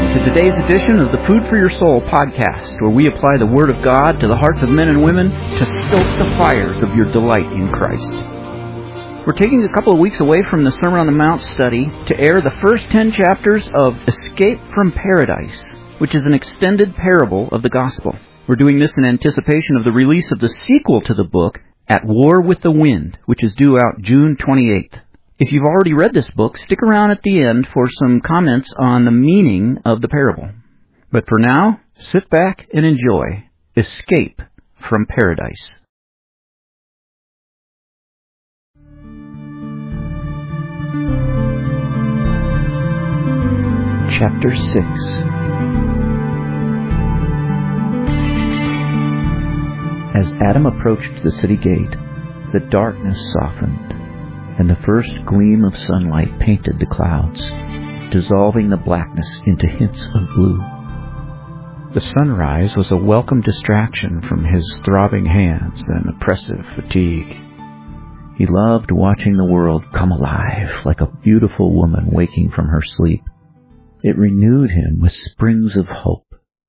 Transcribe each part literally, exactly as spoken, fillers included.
to today's edition of the Food for Your Soul podcast, where we apply the Word of God to the hearts of men and women to stoke the fires of your delight in Christ. We're taking a couple of weeks away from the Sermon on the Mount study to air the first ten chapters of Escape from Paradise, which is an extended parable of the gospel. We're doing this in anticipation of the release of the sequel to the book, At War with the Wind, which is due out June twenty-eighth. If you've already read this book, stick around at the end for some comments on the meaning of the parable. But for now, sit back and enjoy Escape from Paradise. Chapter six. As Adam approached the city gate, the darkness softened, and the first gleam of sunlight painted the clouds, dissolving the blackness into hints of blue. The sunrise was a welcome distraction from his throbbing hands and oppressive fatigue. He loved watching the world come alive like a beautiful woman waking from her sleep. It renewed him with springs of hope.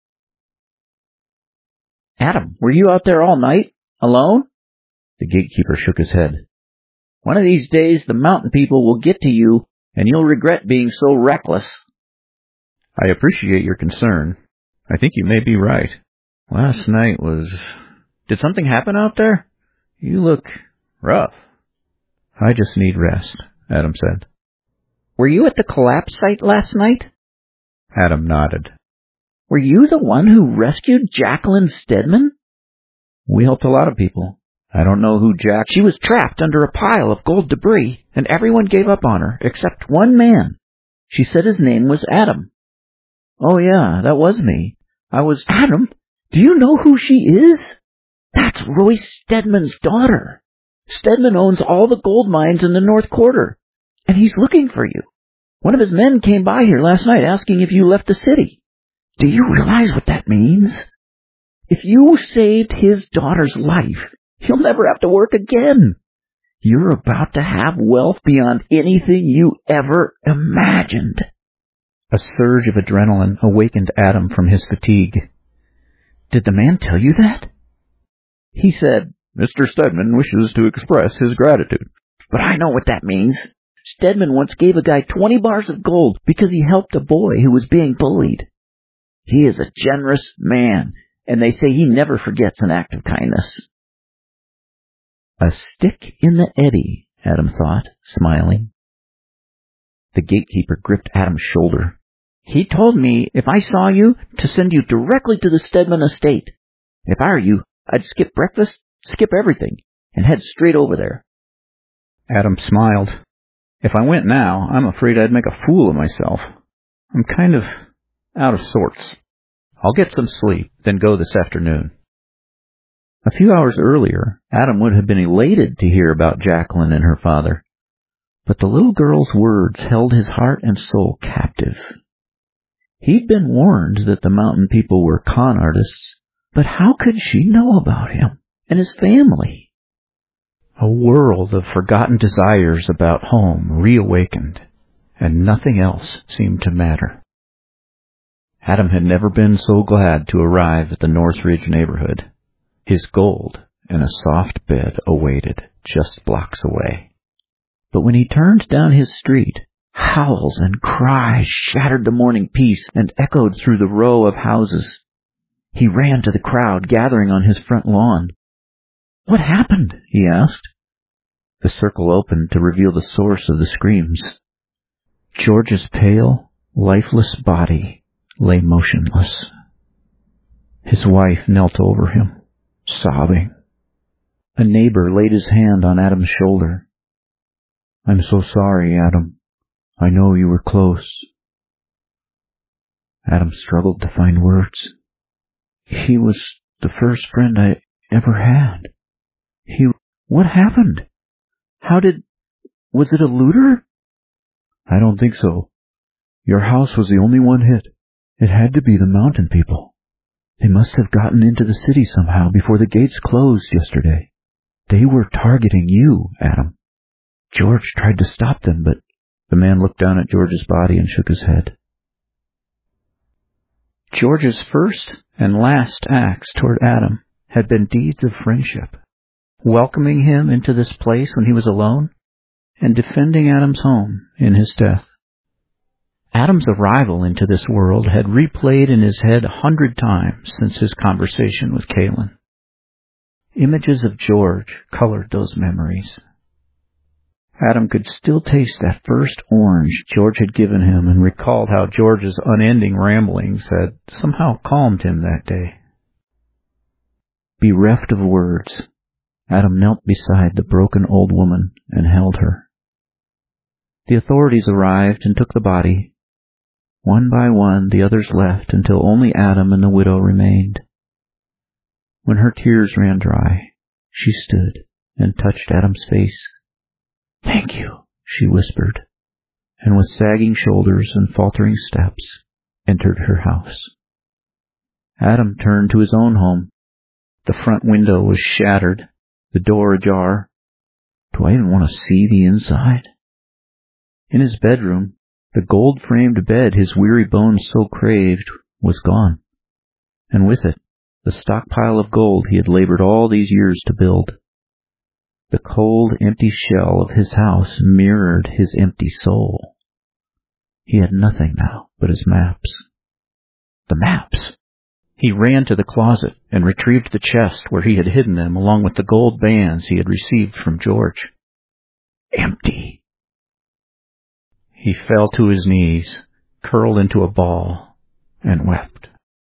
"Adam, were you out there all night? Alone?" The gatekeeper shook his head. "One of these days the mountain people will get to you, and you'll regret being so reckless." "I appreciate your concern. I think you may be right. Last night was... Did something happen out there? You look rough." "I just need rest," Adam said. "Were you at the collapse site last night?" Adam nodded. "Were you the one who rescued Jacqueline Stedman?" "We helped a lot of people. I don't know who Jack..." "She was trapped under a pile of gold debris, and everyone gave up on her, except one man. She said his name was Adam." "Oh yeah, that was me. I was..." "Adam, do you know who she is? That's Royce Stedman's daughter. Stedman owns all the gold mines in the North Quarter, and he's looking for you. One of his men came by here last night asking if you left the city. Do you realize what that means? If you saved his daughter's life, he'll never have to work again. You're about to have wealth beyond anything you ever imagined." A surge of adrenaline awakened Adam from his fatigue. "Did the man tell you that?" "He said, Mister Stedman wishes to express his gratitude." "But I know what that means. Stedman once gave a guy twenty bars of gold because he helped a boy who was being bullied. He is a generous man, and they say he never forgets an act of kindness." A stick in the eddy, Adam thought, smiling. The gatekeeper gripped Adam's shoulder. "He told me if I saw you to send you directly to the Stedman estate. If I were you, I'd skip breakfast, skip everything, and head straight over there." Adam smiled. "If I went now, I'm afraid I'd make a fool of myself. I'm kind of out of sorts. I'll get some sleep, then go this afternoon." A few hours earlier, Adam would have been elated to hear about Jacqueline and her father. But the little girl's words held his heart and soul captive. He'd been warned that the mountain people were con artists, but how could she know about him and his family? A world of forgotten desires about home reawakened, and nothing else seemed to matter. Adam had never been so glad to arrive at the Northridge neighborhood. His gold and a soft bed awaited just blocks away. But when he turned down his street, howls and cries shattered the morning peace and echoed through the row of houses. He ran to the crowd gathering on his front lawn. "What happened?" he asked. The circle opened to reveal the source of the screams. George's pale, lifeless body lay motionless. His wife knelt over him, sobbing. A neighbor laid his hand on Adam's shoulder. "I'm so sorry, Adam. I know you were close." Adam struggled to find words. "He was the first friend I ever had. He... What happened? How did... Was it a looter?" "I don't think so. Your house was the only one hit. It had to be the mountain people. They must have gotten into the city somehow before the gates closed yesterday. They were targeting you, Adam. George tried to stop them, but..." The man looked down at George's body and shook his head. George's first and last acts toward Adam had been deeds of friendship, welcoming him into this place when he was alone, and defending Adam's home in his death. Adam's arrival into this world had replayed in his head a hundred times since his conversation with Kaylin. Images of George colored those memories. Adam could still taste that first orange George had given him and recalled how George's unending ramblings had somehow calmed him that day. Bereft of words, Adam knelt beside the broken old woman and held her. The authorities arrived and took the body. One by one, the others left until only Adam and the widow remained. When her tears ran dry, she stood and touched Adam's face. "Thank you," she whispered, and with sagging shoulders and faltering steps, entered her house. Adam turned to his own home. The front window was shattered, the door ajar. Do I even want to see the inside? In his bedroom, the gold-framed bed his weary bones so craved was gone, and with it, the stockpile of gold he had labored all these years to build. The cold, empty shell of his house mirrored his empty soul. He had nothing now but his maps. The maps! He ran to the closet and retrieved the chest where he had hidden them along with the gold bands he had received from George. Empty! He fell to his knees, curled into a ball, and wept.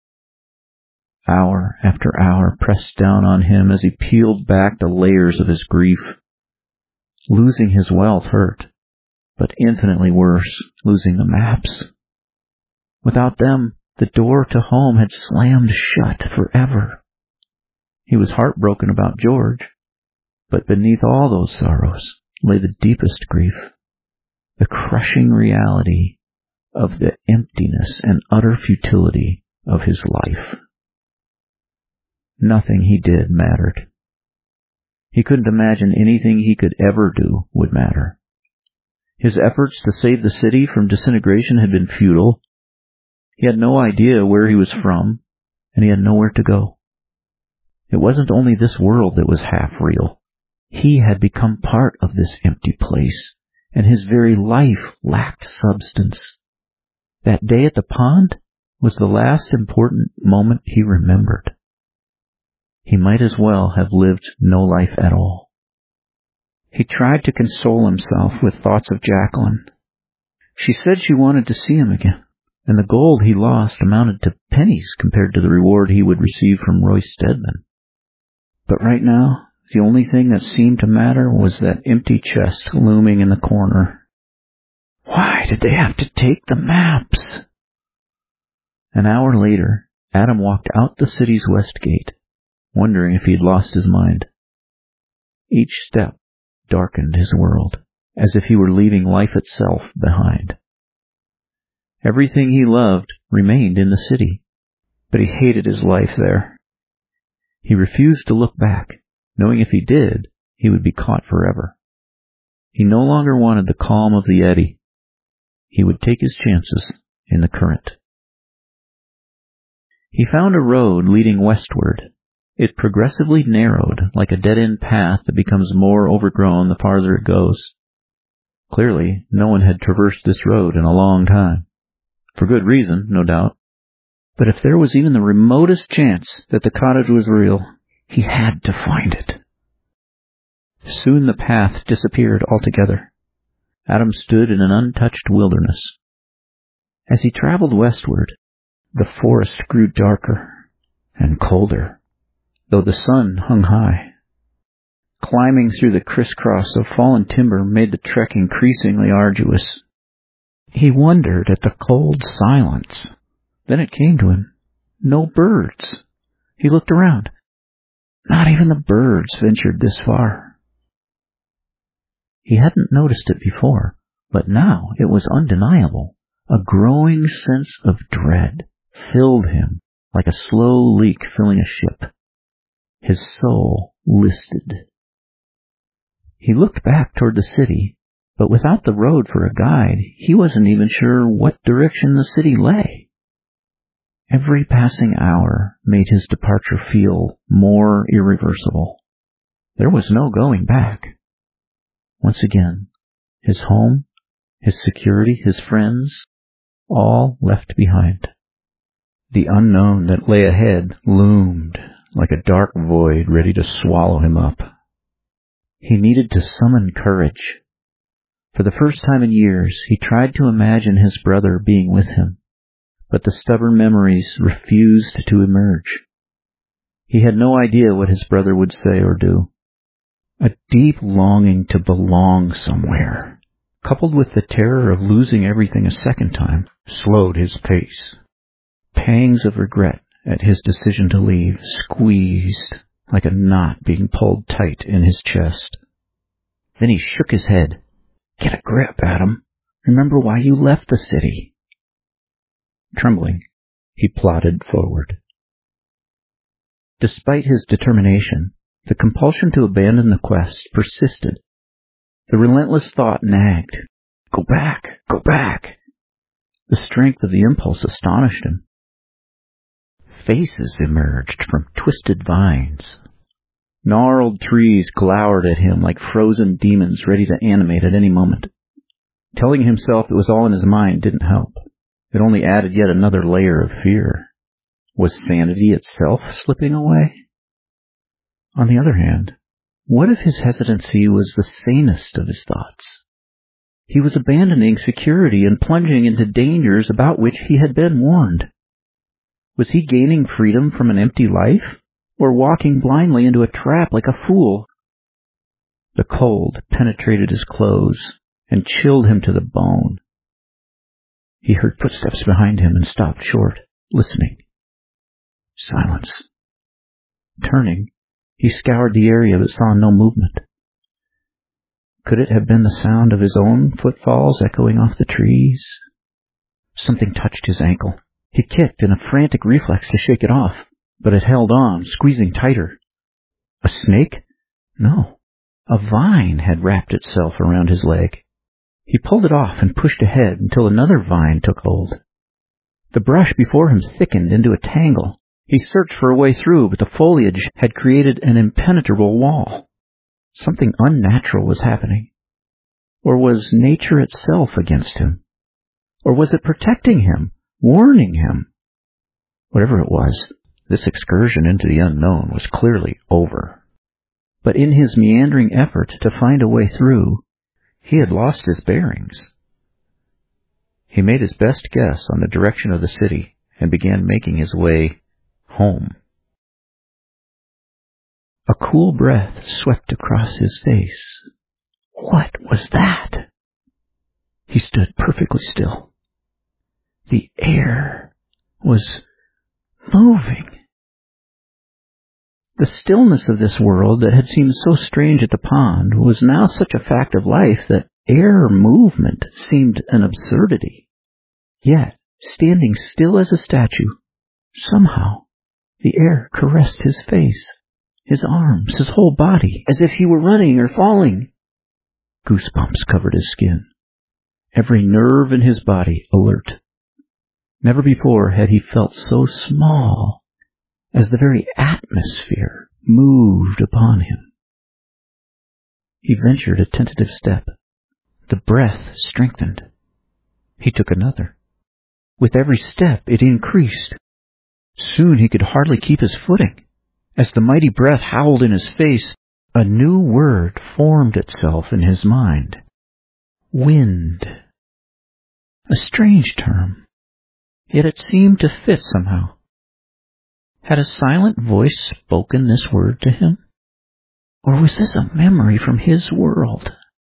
Hour after hour pressed down on him as he peeled back the layers of his grief. Losing his wealth hurt, but infinitely worse, losing the maps. Without them, the door to home had slammed shut forever. He was heartbroken about George, but beneath all those sorrows lay the deepest grief, the crushing reality of the emptiness and utter futility of his life. Nothing he did mattered. He couldn't imagine anything he could ever do would matter. His efforts to save the city from disintegration had been futile. He had no idea where he was from, and he had nowhere to go. It wasn't only this world that was half real. He had become part of this empty place, and his very life lacked substance. That day at the pond was the last important moment he remembered. He might as well have lived no life at all. He tried to console himself with thoughts of Jacqueline. She said she wanted to see him again, and the gold he lost amounted to pennies compared to the reward he would receive from Royce Stedman. But right now, the only thing that seemed to matter was that empty chest looming in the corner. Why did they have to take the maps? An hour later, Adam walked out the city's west gate, wondering if he had lost his mind. Each step darkened his world, as if he were leaving life itself behind. Everything he loved remained in the city, but he hated his life there. He refused to look back, knowing if he did, he would be caught forever. He no longer wanted the calm of the eddy. He would take his chances in the current. He found a road leading westward. It progressively narrowed, like a dead-end path that becomes more overgrown the farther it goes. Clearly, no one had traversed this road in a long time. For good reason, no doubt. But if there was even the remotest chance that the cottage was real, he had to find it. Soon the path disappeared altogether. Adam stood in an untouched wilderness. As he traveled westward, the forest grew darker and colder, though the sun hung high. Climbing through the crisscross of fallen timber made the trek increasingly arduous. He wondered at the cold silence. Then it came to him. No birds. He looked around. Not even the birds ventured this far. He hadn't noticed it before, but now it was undeniable. A growing sense of dread filled him like a slow leak filling a ship. His soul listed. He looked back toward the city, but without the road for a guide, he wasn't even sure what direction the city lay. Every passing hour made his departure feel more irreversible. There was no going back. Once again, his home, his security, his friends, all left behind. The unknown that lay ahead loomed like a dark void ready to swallow him up. He needed to summon courage. For the first time in years, he tried to imagine his brother being with him, but the stubborn memories refused to emerge. He had no idea what his brother would say or do. A deep longing to belong somewhere, coupled with the terror of losing everything a second time, slowed his pace. Pangs of regret at his decision to leave squeezed like a knot being pulled tight in his chest. Then he shook his head. Get a grip, Adam. Remember why you left the city. Trembling, he plodded forward. Despite his determination, the compulsion to abandon the quest persisted. The relentless thought nagged. Go back, go back. The strength of the impulse astonished him. Faces emerged from twisted vines. Gnarled trees glowered at him like frozen demons ready to animate at any moment. Telling himself it was all in his mind didn't help. It only added yet another layer of fear. Was sanity itself slipping away? On the other hand, what if his hesitancy was the sanest of his thoughts? He was abandoning security and plunging into dangers about which he had been warned. Was he gaining freedom from an empty life, or walking blindly into a trap like a fool? The cold penetrated his clothes and chilled him to the bone. He heard footsteps behind him and stopped short, listening. Silence. Turning, he scoured the area but saw no movement. Could it have been the sound of his own footfalls echoing off the trees? Something touched his ankle. He kicked in a frantic reflex to shake it off, but it held on, squeezing tighter. A snake? No. A vine had wrapped itself around his leg. He pulled it off and pushed ahead until another vine took hold. The brush before him thickened into a tangle. He searched for a way through, but the foliage had created an impenetrable wall. Something unnatural was happening. Or was nature itself against him? Or was it protecting him, warning him? Whatever it was, this excursion into the unknown was clearly over. But in his meandering effort to find a way through, he had lost his bearings. He made his best guess on the direction of the city and began making his way home. A cool breath swept across his face. What was that? He stood perfectly still. The air was moving. The stillness of this world that had seemed so strange at the pond was now such a fact of life that air movement seemed an absurdity. Yet, standing still as a statue, somehow the air caressed his face, his arms, his whole body, as if he were running or falling. Goosebumps covered his skin, every nerve in his body alert. Never before had he felt so small as the very atmosphere moved upon him. He ventured a tentative step. The breath strengthened. He took another. With every step it increased. Soon he could hardly keep his footing. As the mighty breath howled in his face, a new word formed itself in his mind. Wind. A strange term, yet it seemed to fit somehow. Had a silent voice spoken this word to him? Or was this a memory from his world?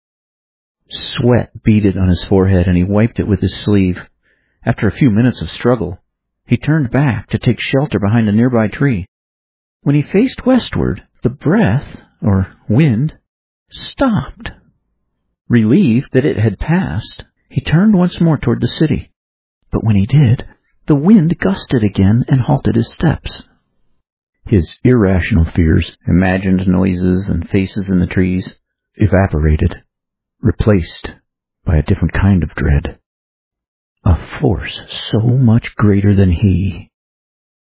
Sweat beaded on his forehead, and he wiped it with his sleeve. After a few minutes of struggle, he turned back to take shelter behind a nearby tree. When he faced westward, the breath, or wind, stopped. Relieved that it had passed, he turned once more toward the city. But when he did, the wind gusted again and halted his steps. His irrational fears, imagined noises and faces in the trees, evaporated, replaced by a different kind of dread. A force so much greater than he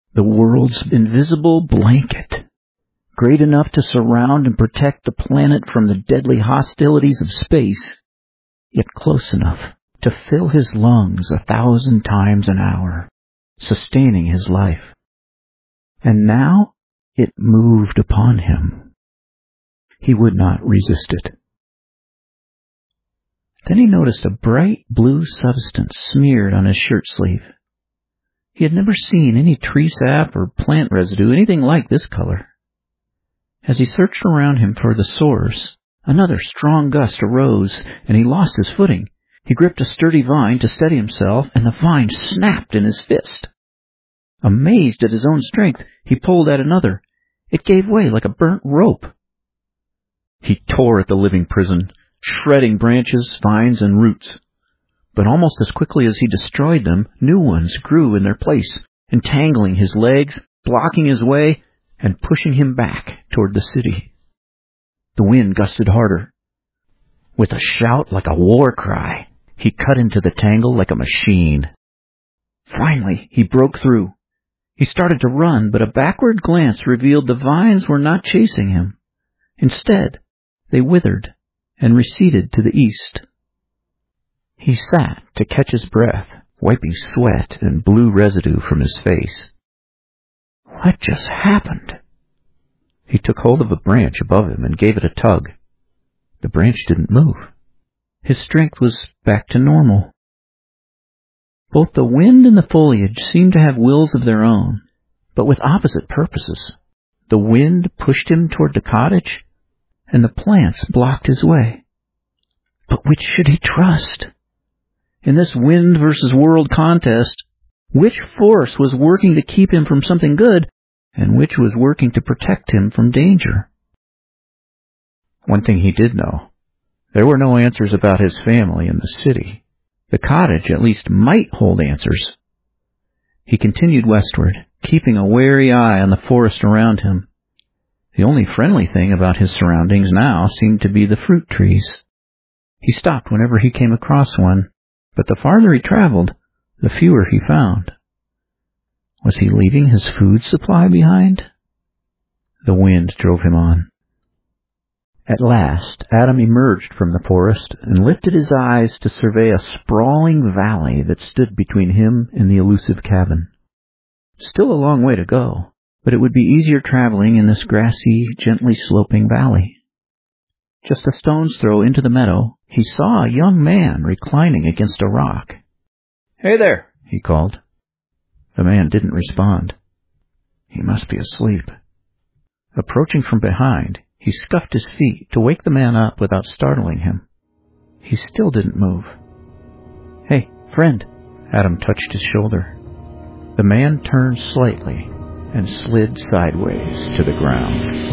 the world's invisible blanket, great enough to surround and protect the planet from the deadly hostilities of space, yet close enough to fill his lungs a thousand times an hour, sustaining his life. And now it moved upon him. He would not resist it. Then he noticed a bright blue substance smeared on his shirt sleeve. He had never seen any tree sap or plant residue, anything like this color. As he searched around him for the source, another strong gust arose, and he lost his footing. He gripped a sturdy vine to steady himself, and the vine snapped in his fist. Amazed at his own strength, he pulled at another. It gave way like a burnt rope. He tore at the living prison, shredding branches, vines, and roots. But almost as quickly as he destroyed them, new ones grew in their place, entangling his legs, blocking his way, and pushing him back toward the city. The wind gusted harder. With a shout like a war cry, he cut into the tangle like a machine. Finally, he broke through. He started to run, but a backward glance revealed the vines were not chasing him. Instead, they withered and receded to the east. He sat to catch his breath, wiping sweat and blue residue from his face. What just happened? He took hold of a branch above him and gave it a tug. The branch didn't move. His strength was back to normal. Both the wind and the foliage seemed to have wills of their own, but with opposite purposes. The wind pushed him toward the cottage, and the plants blocked his way. But which should he trust? In this wind versus world contest, which force was working to keep him from something good, and which was working to protect him from danger? One thing he did know. There were no answers about his family in the city. The cottage at least might hold answers. He continued westward, keeping a wary eye on the forest around him. The only friendly thing about his surroundings now seemed to be the fruit trees. He stopped whenever he came across one, but the farther he traveled, the fewer he found. Was he leaving his food supply behind? The wind drove him on. At last, Adam emerged from the forest and lifted his eyes to survey a sprawling valley that stood between him and the elusive cabin. Still a long way to go, but it would be easier traveling in this grassy, gently sloping valley. Just a stone's throw into the meadow, he saw a young man reclining against a rock. "Hey there," he called. The man didn't respond. He must be asleep. Approaching from behind, he scuffed his feet to wake the man up without startling him. He still didn't move. "Hey, friend." Adam touched his shoulder. The man turned slightly and slid sideways to the ground.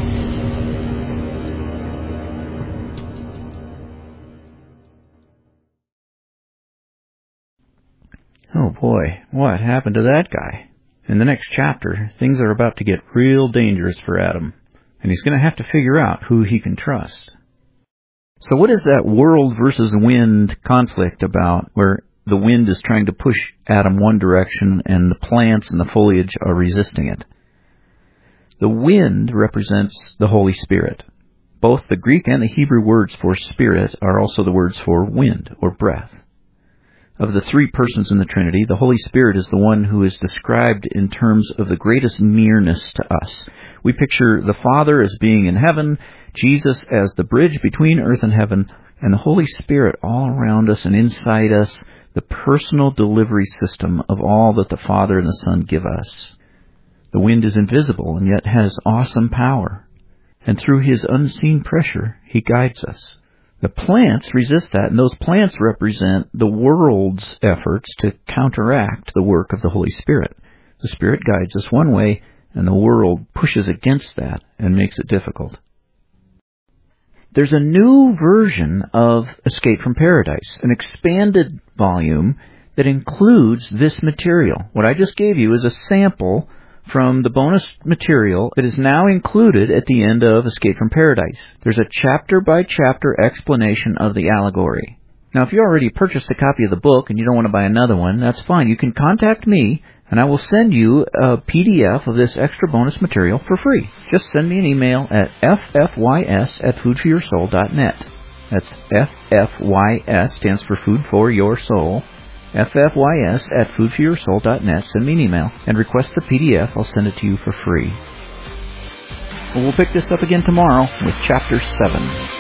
Oh boy, what happened to that guy? In the next chapter, things are about to get real dangerous for Adam, and he's going to have to figure out who he can trust. So what is that world versus wind conflict about, where the wind is trying to push Adam one direction and the plants and the foliage are resisting it? The wind represents the Holy Spirit. Both the Greek and the Hebrew words for spirit are also the words for wind or breath. Of the three persons in the Trinity, the Holy Spirit is the one who is described in terms of the greatest nearness to us. We picture the Father as being in heaven, Jesus as the bridge between earth and heaven, and the Holy Spirit all around us and inside us, the personal delivery system of all that the Father and the Son give us. The wind is invisible and yet has awesome power, and through his unseen pressure, he guides us. The plants resist that, and those plants represent the world's efforts to counteract the work of the Holy Spirit. The Spirit guides us one way, and the world pushes against that and makes it difficult. There's a new version of Escape from Paradise, an expanded volume that includes this material. What I just gave you is a sample from the bonus material that is now included at the end of Escape from Paradise. There's a chapter-by-chapter explanation of the allegory. Now, if you already purchased a copy of the book and you don't want to buy another one, that's fine. You can contact me, and I will send you a P D F of this extra bonus material for free. Just send me an email at f f y s at food for your soul dot net. That's F F Y S, stands for Food for Your Soul. F F Y S at food for your soul dot net. Send me an email and request the P D F. I'll send it to you for free. Well, we'll pick this up again tomorrow with Chapter seven.